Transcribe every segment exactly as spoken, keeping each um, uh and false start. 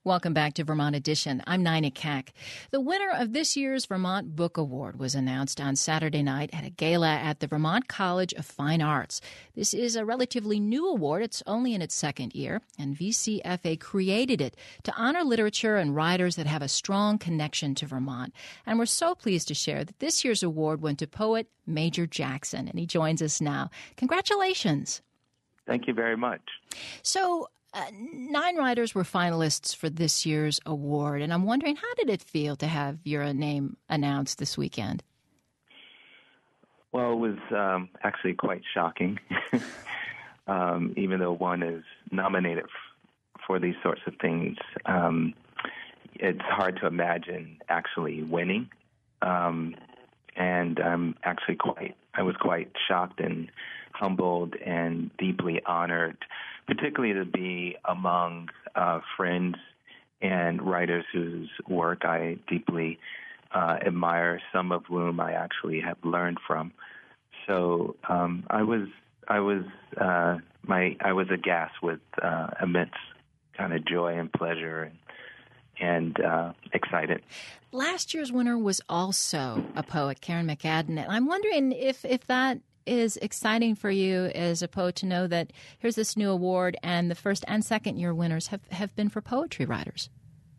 Welcome back to Vermont Edition. I'm Nina Keck. The winner of this year's Vermont Book Award was announced on Saturday night at a gala at the Vermont College of Fine Arts. This is a relatively new award. It's only in its second year, and V C F A created it to honor literature and writers that have a strong connection to Vermont. And we're so pleased to share that this year's award went to poet Major Jackson, and he joins us now. Congratulations. Thank you very much. So, Uh, nine writers were finalists for this year's award, and I'm wondering, how did it feel to have your name announced this weekend? Well, it was um, actually quite shocking, um, even though one is nominated f- for these sorts of things. Um, it's hard to imagine actually winning, um, and I'm actually quite, I was quite shocked and humbled and deeply honored, particularly to be among uh, friends and writers whose work I deeply uh, admire, some of whom I actually have learned from. So um, I was, I was, uh, my, I was aghast with uh, immense kind of joy and pleasure and and uh, excited. Last year's winner was also a poet, Karen McAdam. I'm wondering if if that is exciting for you as a poet to know that here's this new award, and the first and second year winners have, have been for poetry writers.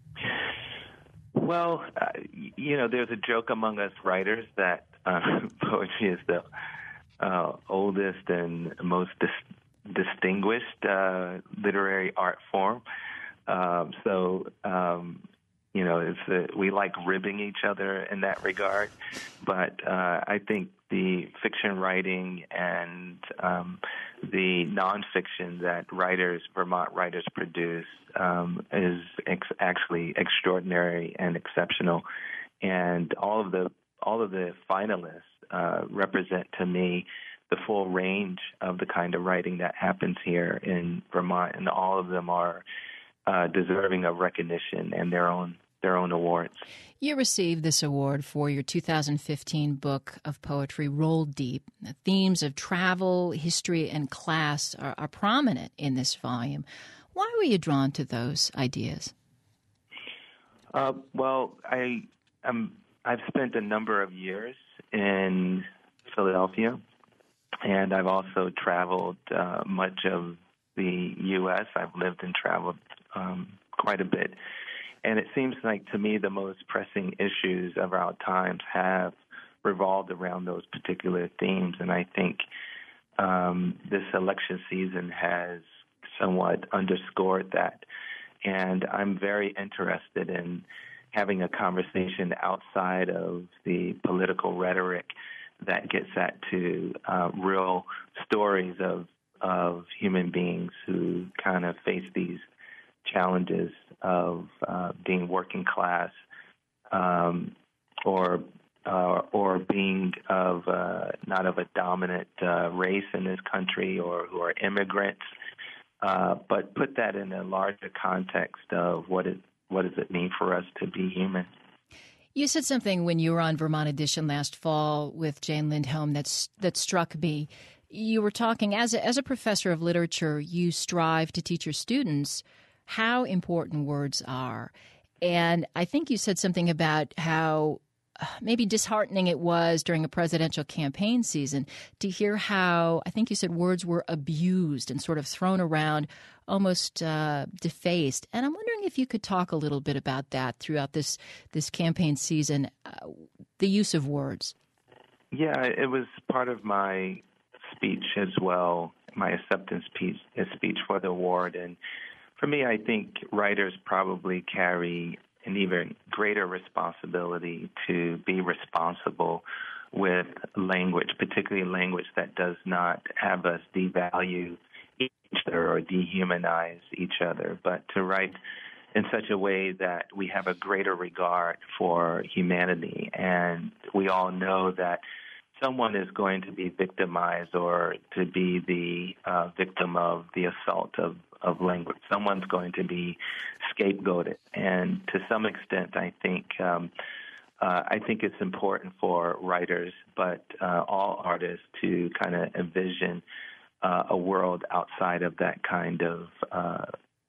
Well, uh, you know, there's a joke among us writers that uh, poetry is the uh, oldest and most dis- distinguished uh, literary art form. Um, so, um, you know, it's uh, we like ribbing each other in that regard. But uh, I think the fiction writing and um, the nonfiction that writers, Vermont writers, produce um, is ex- actually extraordinary and exceptional. And all of the all of the finalists uh, represent to me the full range of the kind of writing that happens here in Vermont, and all of them are uh, deserving of recognition and their own their own awards. You received this award for your two thousand fifteen book of poetry, Roll Deep. The themes of travel, history, and class are, are prominent in this volume. Why were you drawn to those ideas? Uh, well, I um, I've spent a number of years in Philadelphia, and I've also traveled uh, much of the U S I've lived and traveled um, quite a bit. And it seems like, to me, the most pressing issues of our times have revolved around those particular themes. And I think um, this election season has somewhat underscored that. And I'm very interested in having a conversation outside of the political rhetoric that gets at to uh, real stories of of human beings who kind of face these challenges of uh, being working class, um, or uh, or being of uh, not of a dominant uh, race in this country, or who are immigrants, uh, but put that in a larger context of what it what does it mean for us to be human. You said something when you were on Vermont Edition last fall with Jane Lindholm that's that struck me. You were talking as a, as a professor of literature, you strive to teach your students how important words are. And I think you said something about how uh, maybe disheartening it was during a presidential campaign season to hear how, I think you said, words were abused and sort of thrown around, almost uh, defaced. And I'm wondering if you could talk a little bit about that throughout this, this campaign season, uh, the use of words. Yeah, it was part of my speech as well, my acceptance speech, speech for the award. And for me, I think writers probably carry an even greater responsibility to be responsible with language, particularly language that does not have us devalue each other or dehumanize each other, but to write in such a way that we have a greater regard for humanity. And we all know that someone is going to be victimized or to be the uh, victim of the assault of, of language. Someone's going to be scapegoated. And to some extent, I think um, uh, I think it's important for writers, but uh, all artists, to kind of envision uh, a world outside of that kind of uh,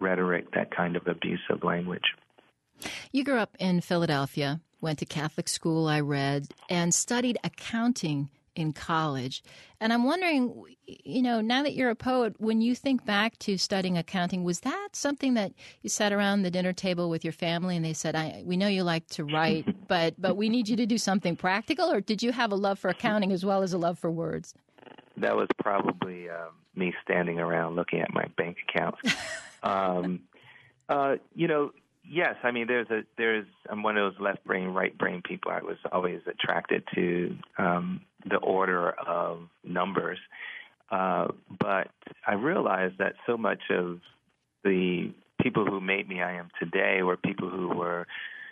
rhetoric, that kind of abusive language. You grew up in Philadelphia, went to Catholic school, I read, and studied accounting in college. And I'm wondering, you know, now that you're a poet, when you think back to studying accounting, was that something that you sat around the dinner table with your family and they said, I, we know you like to write, but but we need you to do something practical? Or did you have a love for accounting as well as a love for words? That was probably um, me standing around looking at my bank accounts. um, uh, you know, yes, I mean, there's a there's I'm one of those left brain, right brain people. I was always attracted to um, the order of numbers, uh, but I realized that so much of the people who made me I am today were people who were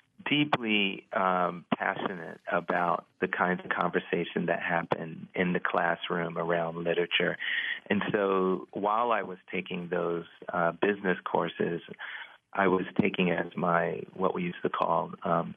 deeply um, passionate about the kinds of conversation that happen in the classroom around literature. And so while I was taking those uh, business courses, I was taking as my, what we used to call um,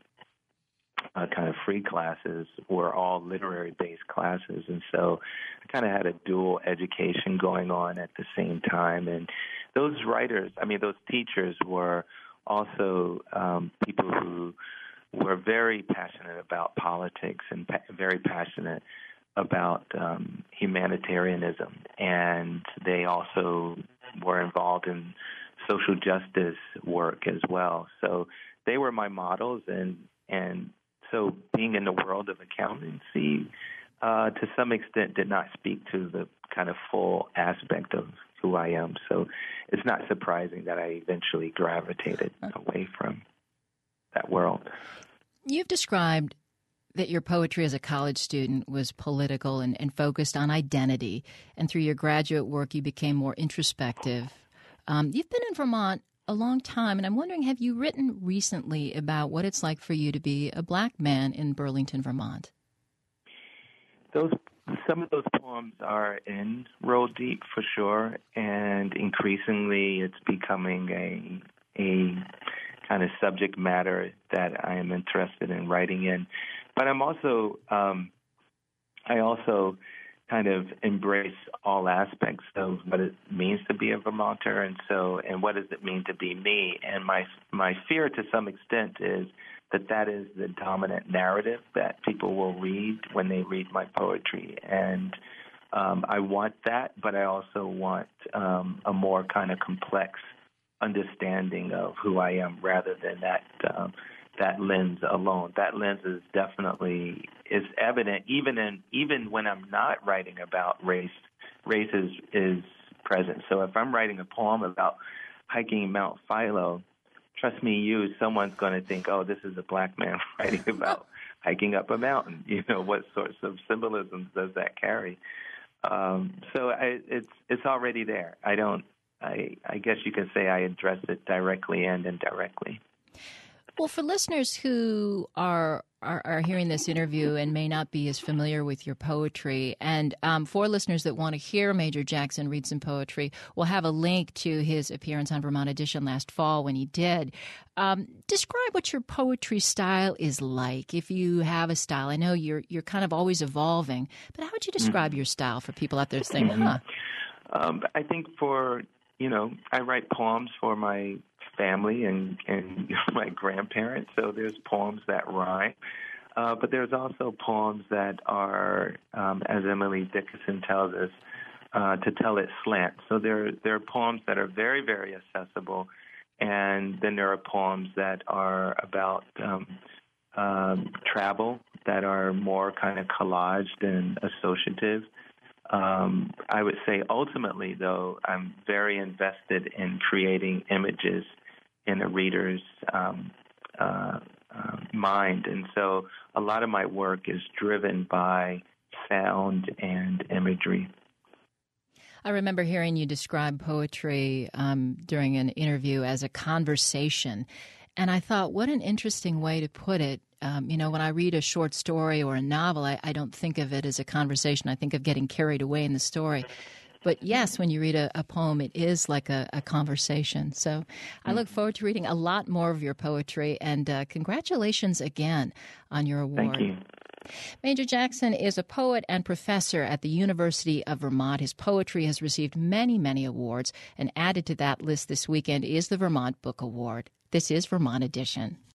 uh, kind of free classes, were all literary-based classes. And so I kind of had a dual education going on at the same time. And those writers, I mean, those teachers were also um, people who were very passionate about politics and pa- very passionate about um, humanitarianism. And they also were involved in social justice work as well. So they were my models, and and so being in the world of accountancy, uh, to some extent, did not speak to the kind of full aspect of who I am. So it's not surprising that I eventually gravitated away from that world. You've described that your poetry as a college student was political and, and focused on identity, and through your graduate work, you became more introspective. Um, you've been in Vermont a long time, and I'm wondering, have you written recently about what it's like for you to be a black man in Burlington, Vermont? Those some of those poems are in Roll Deep for sure, and increasingly it's becoming a a kind of subject matter that I am interested in writing in. But I'm also um, I also kind of embrace all aspects of what it means to be a Vermonter, and so and what does it mean to be me. And my my fear, to some extent, is that that is the dominant narrative that people will read when they read my poetry. And um, I want that, but I also want um, a more kind of complex understanding of who I am, rather than that um, that lens alone. That lens is definitely is evident even in even when I'm not writing about race. Race is, is present. So if I'm writing a poem about hiking Mount Philo, trust me, you, someone's going to think, oh, this is a black man writing about hiking up a mountain. You know, what sorts of symbolisms does that carry? Um, so I, it's it's already there. I don't. I I guess you can say I address it directly and indirectly. Well, for listeners who are, are are hearing this interview and may not be as familiar with your poetry, and um, for listeners that want to hear Major Jackson read some poetry, we'll have a link to his appearance on Vermont Edition last fall when he did. Um, describe what your poetry style is like, if you have a style. I know you're you're kind of always evolving, but how would you describe mm-hmm. your style for people out there saying, mm-hmm. huh? Um, I think for, you know, I write poems for my family and, and my grandparents, so there's poems that rhyme. Uh, but there's also poems that are, um, as Emily Dickinson tells us, uh, to tell it slant. So there, there are poems that are very, very accessible, and then there are poems that are about um, um, travel, that are more kind of collaged and associative. Um, I would say ultimately, though, I'm very invested in creating images in a reader's um, uh, uh, mind. And so a lot of my work is driven by sound and imagery. I remember hearing you describe poetry um, during an interview as a conversation. And I thought, what an interesting way to put it. Um, you know, when I read a short story or a novel, I, I don't think of it as a conversation. I think of getting carried away in the story. But yes, when you read a, a poem, it is like a, a conversation. So I look forward to reading a lot more of your poetry. And uh, congratulations again on your award. Thank you. Major Jackson is a poet and professor at the University of Vermont. His poetry has received many, many awards, and added to that list this weekend is the Vermont Book Award. This is Vermont Edition.